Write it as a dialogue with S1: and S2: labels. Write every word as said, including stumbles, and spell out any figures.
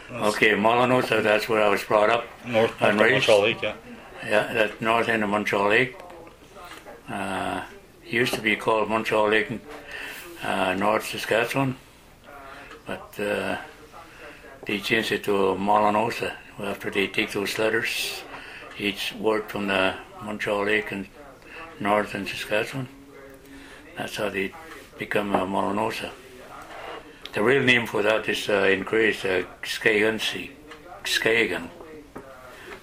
S1: Okay, Mullinosa, that's where I was brought up.
S2: North,
S1: and
S2: north of
S1: raised.
S2: Montreal Lake, yeah.
S1: Yeah, that's north end of Montreal Lake. Uh, used to be called Montreal Lake, uh, North Saskatchewan, but uh, they changed it to Mullinosa after they take those letters, each word from the Montreal Lake and North in Saskatchewan. That's how they become uh, Mullinosa. The real name for that is uh, in Grace, uh, Skagan, Skagan.